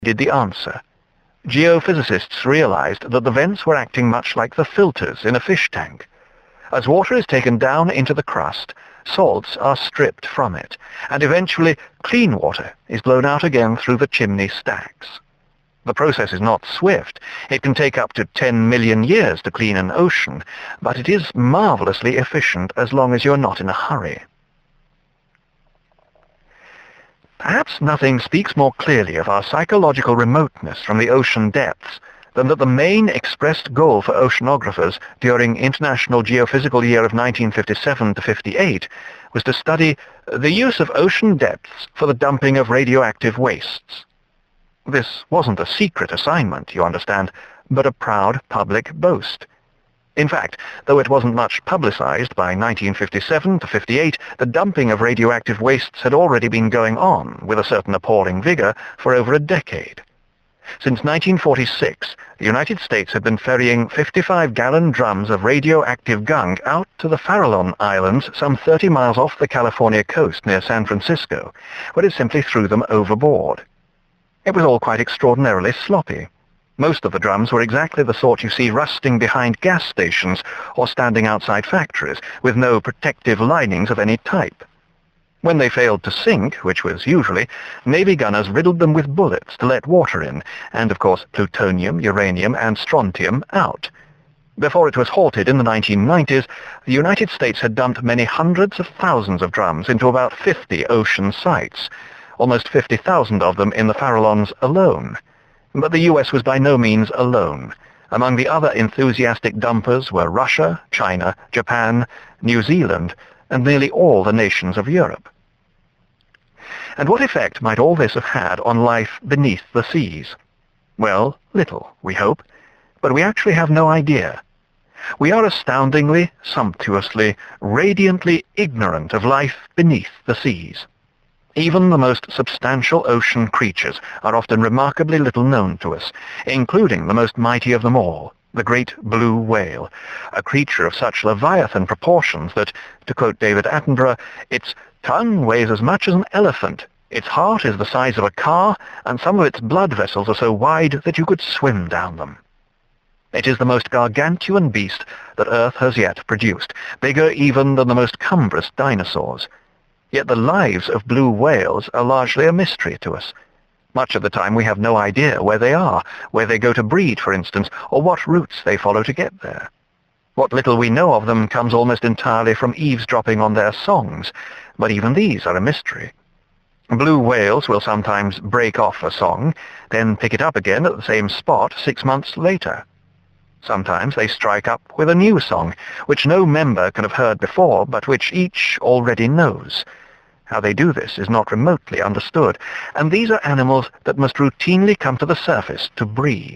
did the answer. Geophysicists realized that the vents were acting much like the filters in a fish tank. As water is taken down into the crust, salts are stripped from it, and eventually clean water is blown out again through the chimney stacks. The process is not swift. It can take up to 10 million years to clean an ocean, but it is marvelously efficient as long as you're not in a hurry. Perhaps nothing speaks more clearly of our psychological remoteness from the ocean depths than that the main expressed goal for oceanographers during International Geophysical Year of 1957-58 was to study the use of ocean depths for the dumping of radioactive wastes. This wasn't a secret assignment, you understand, but a proud public boast. In fact, though it wasn't much publicized by 1957-58, the dumping of radioactive wastes had already been going on with a certain appalling vigor for over a decade. Since 1946, the United States had been ferrying 55-gallon drums of radioactive gunk out to the Farallon Islands some 30 miles off the California coast near San Francisco, where it simply threw them overboard. It was all quite extraordinarily sloppy. Most of the drums were exactly the sort you see rusting behind gas stations or standing outside factories, with no protective linings of any type. When they failed to sink, which was usually, Navy gunners riddled them with bullets to let water in, and of course plutonium, uranium, and strontium out. Before it was halted in the 1990s, the United States had dumped many hundreds of thousands of drums into about 50 ocean sites, almost 50,000 of them in the Farallons alone. But the US was by no means alone. Among the other enthusiastic dumpers were Russia, China, Japan, New Zealand, and nearly all the nations of Europe. And what effect might all this have had on life beneath the seas? Well, little, we hope, but we actually have no idea. We are astoundingly, sumptuously, radiantly ignorant of life beneath the seas. Even the most substantial ocean creatures are often remarkably little known to us, including the most mighty of them all, the great blue whale, a creature of such leviathan proportions that, to quote David Attenborough, its tongue weighs as much as an elephant, its heart is the size of a car, and some of its blood vessels are so wide that you could swim down them. It is the most gargantuan beast that Earth has yet produced, bigger even than the most cumbrous dinosaurs. Yet the lives of blue whales are largely a mystery to us. Much of the time we have no idea where they are, where they go to breed, for instance, or what routes they follow to get there. What little we know of them comes almost entirely from eavesdropping on their songs, but even these are a mystery. Blue whales will sometimes break off a song, then pick it up again at the same spot 6 months later. Sometimes they strike up with a new song, which no member can have heard before, but which each already knows. How they do this is not remotely understood, and these are animals that must routinely come to the surface to breathe.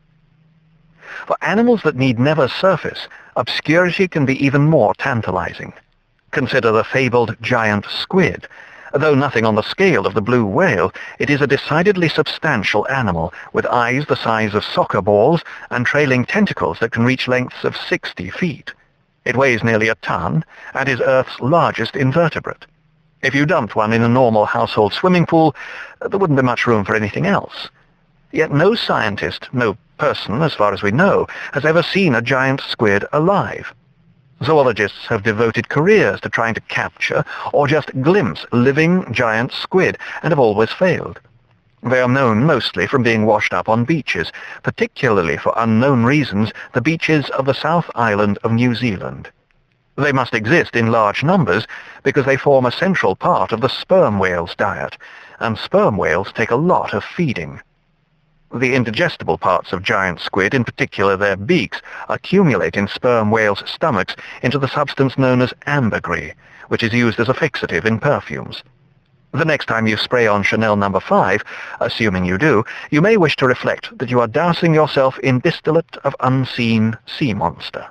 For animals that need never surface, obscurity can be even more tantalizing. Consider the fabled giant squid. Though nothing on the scale of the blue whale, it is a decidedly substantial animal, with eyes the size of soccer balls and trailing tentacles that can reach lengths of 60 feet. It weighs nearly a ton, and is Earth's largest invertebrate. If you dumped one in a normal household swimming pool, there wouldn't be much room for anything else. Yet no scientist, no person, as far as we know, has ever seen a giant squid alive. Zoologists have devoted careers to trying to capture or just glimpse living giant squid, and have always failed. They are known mostly from being washed up on beaches, particularly for unknown reasons the beaches of the South Island of New Zealand. They must exist in large numbers because they form a central part of the sperm whale's diet, and sperm whales take a lot of feeding. The indigestible parts of giant squid, in particular their beaks, accumulate in sperm whales' stomachs into the substance known as ambergris, which is used as a fixative in perfumes. The next time you spray on Chanel No. 5, assuming you do, you may wish to reflect that you are dousing yourself in distillate of unseen sea monster.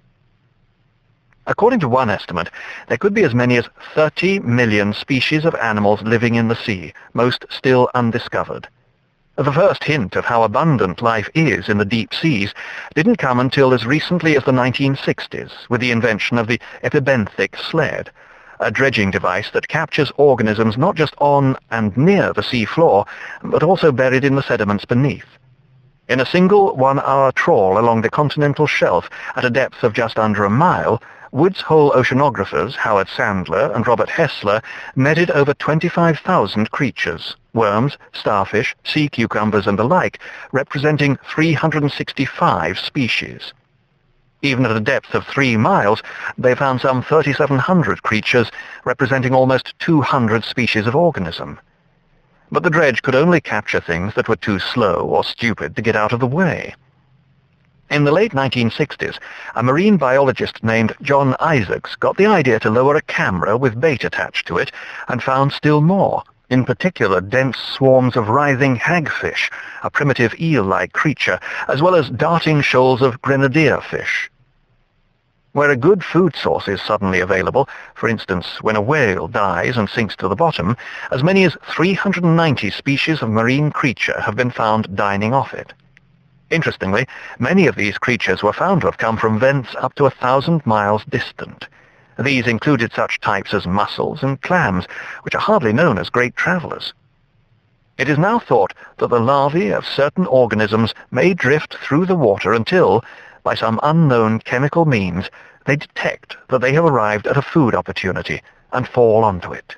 According to one estimate, there could be as many as 30 million species of animals living in the sea, most still undiscovered. The first hint of how abundant life is in the deep seas didn't come until as recently as the 1960s, with the invention of the epibenthic sled, a dredging device that captures organisms not just on and near the sea floor, but also buried in the sediments beneath. In a single one-hour trawl along the continental shelf at a depth of just under a mile, Woods Hole oceanographers Howard Sandler and Robert Hessler netted over 25,000 creatures, worms, starfish, sea cucumbers and the like, representing 365 species. Even at a depth of 3 miles, they found some 3,700 creatures, representing almost 200 species of organism. But the dredge could only capture things that were too slow or stupid to get out of the way. In the late 1960s, a marine biologist named John Isaacs got the idea to lower a camera with bait attached to it and found still more, in particular dense swarms of writhing hagfish, a primitive eel-like creature, as well as darting shoals of grenadier fish. Where a good food source is suddenly available, for instance when a whale dies and sinks to the bottom, as many as 390 species of marine creature have been found dining off it. Interestingly, many of these creatures were found to have come from vents up to 1,000 miles distant. These included such types as mussels and clams, which are hardly known as great travelers. It is now thought that the larvae of certain organisms may drift through the water until, by some unknown chemical means, they detect that they have arrived at a food opportunity and fall onto it.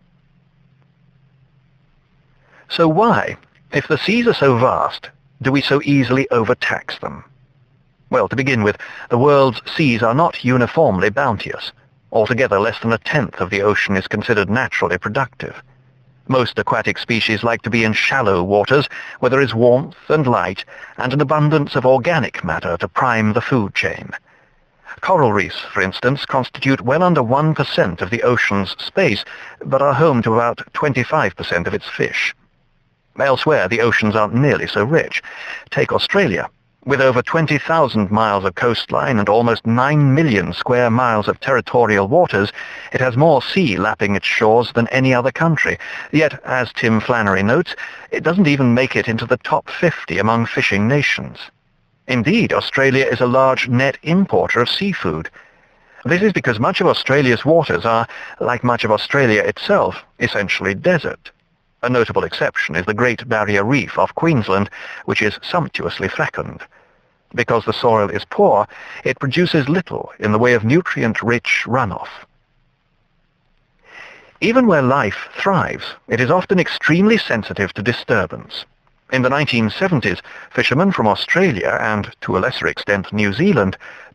So why, if the seas are so vast, do we so easily overtax them? Well, to begin with, the world's seas are not uniformly bounteous. Altogether, less than 1/10 of the ocean is considered naturally productive. Most aquatic species like to be in shallow waters, where there is warmth and light, and an abundance of organic matter to prime the food chain. Coral reefs, for instance, constitute well under 1% of the ocean's space, but are home to about 25% of its fish. Elsewhere, the oceans aren't nearly so rich. Take Australia. With over 20,000 miles of coastline and almost 9 million square miles of territorial waters, it has more sea lapping its shores than any other country. Yet, as Tim Flannery notes, it doesn't even make it into the top 50 among fishing nations. Indeed, Australia is a large net importer of seafood. This is because much of Australia's waters are, like much of Australia itself, essentially desert. A notable exception is the Great Barrier Reef off Queensland, which is sumptuously fecund. Because the soil is poor, it produces little in the way of nutrient-rich runoff. Even where life thrives, it is often extremely sensitive to disturbance. In the 1970s, fishermen from Australia and, to a lesser extent, New Zealand,